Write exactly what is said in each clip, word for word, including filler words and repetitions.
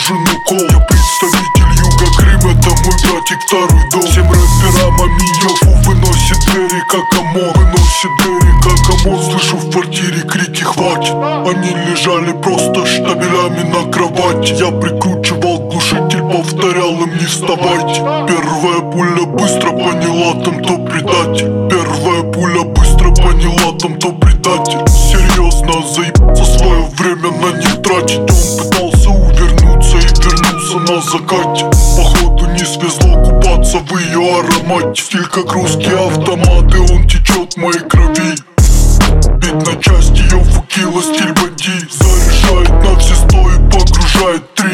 нужен укол. Я представитель Юга Крым, это мой братик, второй дом. Всем рэперам аминёв выносит двери как ОМОН. Выносит двери как ОМОН. Слышу в квартире крики «хватит». Они лежали просто штабелями на кровати. Я прикручивал глушитель, повторял им не вставайте. Первая пуля быстро поняла, там то предатель. Первая пуля быстро поняла, там то предатель. Серьезно заебаться, свое время на них тратить. Он пытался увернуться и вернулся на закате. Походу не свезло купаться в ее аромате. Стиль как русский автомат, и он течет в моей крови. Бит на части, ее фукила, стиль бандит. Заряжает на все сто и погружает три.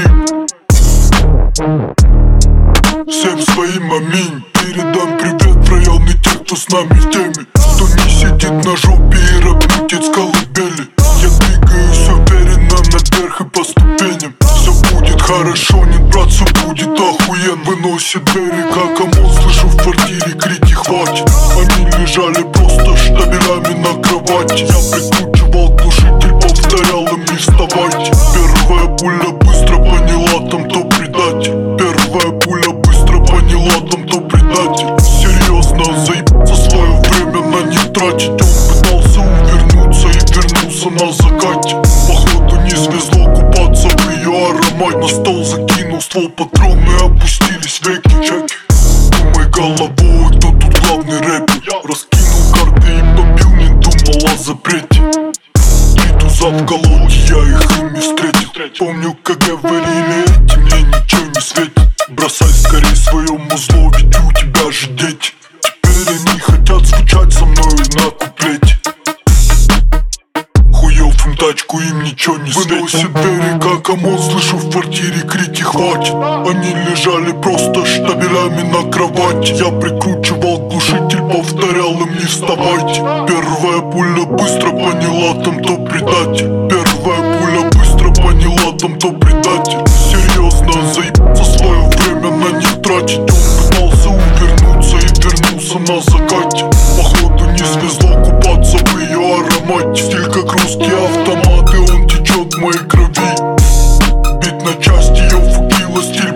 Всем своим аминь. Передам привет в районы тех, кто с нами в теме. Кто не сидит на жопе и рэпнутит с колыбели. Я двигаюсь уверенно наверх и по ступеням. Все будет хорошо, нет, брат, все будет охуенно. Выносит двери как ОМОН, слышу в квартире крики «хватит». Они лежали просто штабелями на кровати. Я прикручивал глушитель, повторял им не вставайте. Первая пуля быстро поняла, там то предатель. Первая пуля быстро поняла, там то предатель. Серьезно заебаться, свое время на них тратить. Он пытался увернуться и вернулся на закате. Походу не свезло купаться в ее аромате. На стол закинул ствол, патроны опустились веки. Чеки. Думай головой, кто тут главный рэпер. Раскинул карты и побил, не думал о запрете. Три туза в колоде, я их ими встретил. Помню, как говорили эти, мне ничего не светит. Бросай скорее свое музло, ведь у тебя же дети. Теперь они хотят звучать со мною на куплете. Хуёв им тачку, им ничего не светит. Выносит двери как ОМОН, слышу в квартире крики «хватит». Они лежали просто штабелями на кровати. Я прикручивал глушитель, повторял им не вставайте. Первая пуля быстро поняла, там то предатель. Первая пуля быстро поняла, там то предатель. Серьезно заебаться, свое время на них тратить. Он пытался увернуться и вернулся на закате. Походу не свезло купаться в ее аромате. Стиль как русский автомат, и он течет в моей крови. Бит на части, ее фукила, стиль